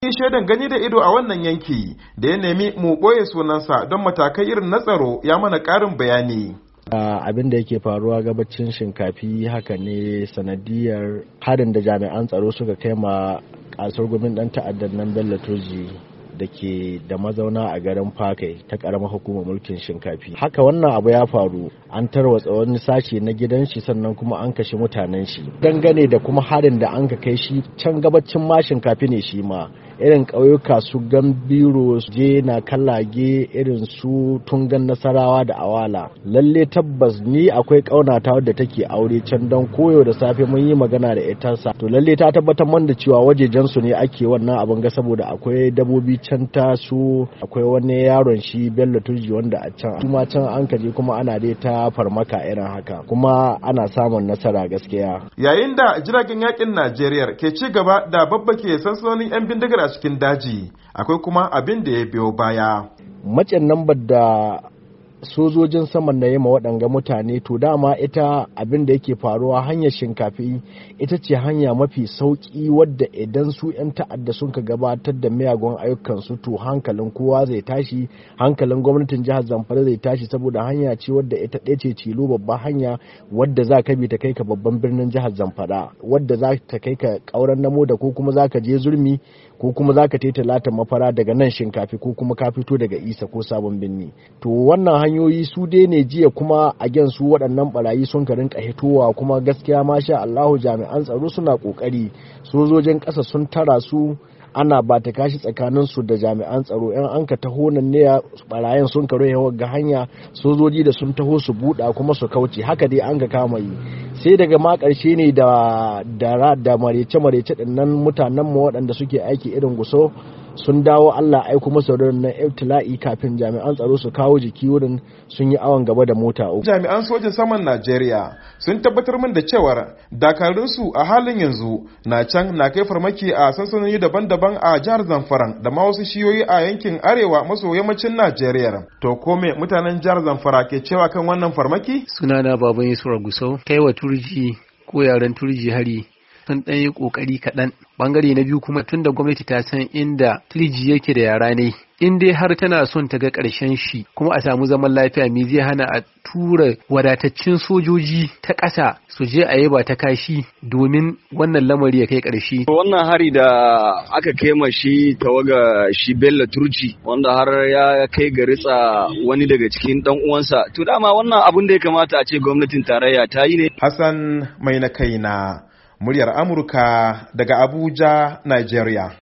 Shaidan gani da ido a wannan yanki da ya nemi mu ɓoye sunansa don matakai irin na tsaro ya mana ƙarin bayani. Abin da yake faruwa gabacin Shinkafi haka ne sanadiyar harin da jami'an tsaro suka kai ma kasar gwamnatin dan ta'addan nan Bello Turji da ke da mazauna a garin Fakai ta karamar hukumar mulkin Shinkafi. Haka wannan abu ya faru, an tarwatsa wani sashi na gidan shi sannan kuma an kashe mutanen shi. Dangane da kuma harin da an ka kai shi can gabacin ma Shinkafi ne shi ma. Irin ƙauyuka su Gambiro, je na Kallage, irin su Tungan Nasarawa da Awala. Lalle tabbas ni akwai ƙaunata wadda take aure can don koyo da safe mun yi magana da ita sa. To lalle ta tabbatar man da cewa wajejen su ne ake wannan abin ga saboda akwai dabobi can ta su, akwai wani yaron shi Bello Turji wanda a can. Kuma can an kaje kuma ana dai ta farmaka irin haka. Kuma ana samun nasara gaskiya. Yayin da jiragen yakin Najeriya ke ci gaba da babbake sansanonin 'yan bindigar a cikin daji, akwai kuma abin da ya biyo baya. Macen lambar da sojojin saman na yima waɗanga mutane, to dama ita abin da yake faruwa hanyar Shinkafi ita ce hanya mafi sauki wadda idan su 'yan ta'adda sun ka gabatar da miyagun ayyukansu to hankalin kowa zai tashi, hankalin gwamnatin jihar Zamfara zai tashi saboda hanya ce wadda ita ɗaya ce tilo babban hanya wadda za ka bi ta kai ka babban birnin jihar Zamfara, wadda za ta kai ka ƙauren namo da ko kuma za ka je Zurmi ko kuma za ka Talatan Mafara daga nan Shinkafi ko kuma ka fito daga Isa ko Sabon Birni. To wannan hanyoyi su dai ne jiya kuma a gen su waɗannan barayi sun ka rinka hitowa kuma gaskiya masha Allahu jami'an tsaro suna kokari, sojojin ƙasa sun tara su ana ba ta kashi tsakanin su da jami'an tsaro. Yan an ka taho nan ne barayin sun ka roye ga hanya, sojoji da sun taho su buɗa kuma su kauce, haka dai an ka kama yi. Sai daga ma ƙarshe ne da marece din nan mutanen mu waɗanda suke aiki irin Gusau sun dawo, Allah aiko masa da nan ibtila'i kafin jami'an tsaro su kawo jiki wurin, sun yi awon gaba da mota uku. Jami'an sojin saman Najeriya sun tabbatar min da cewar dakarun su a halin yanzu na can na kai farmaki a sansanoni daban-daban a jihar Zamfara da ma wasu shiyoyi a yankin arewa maso yammacin Najeriya. To ko me mutanen jihar Zamfara ke cewa kan wannan farmaki? Sunana Baban Yusuf Gusau, kai wa Turji ko yaren Turji hari sun ɗan yi ƙoƙari kaɗan. Bangare na biyu kuma tun da gwamnati ta san inda Turji yake da yara ne, in dai har tana son ta ga ƙarshen shi kuma a samu zaman lafiya, me zai hana a tura wadataccen sojoji ta ƙasa su je a yaba ta kashi domin wannan lamari ya kai ƙarshe. Wannan hari da aka kema shi tawaga shi Bello Turji wanda har ya kai ga ritsa wani daga cikin dan uwansa, to dama wannan abin da ya kamata a ce gwamnatin tarayya ta yi ne. Hassan mai na kaina, muryar Amurka daga Abuja, Nigeria.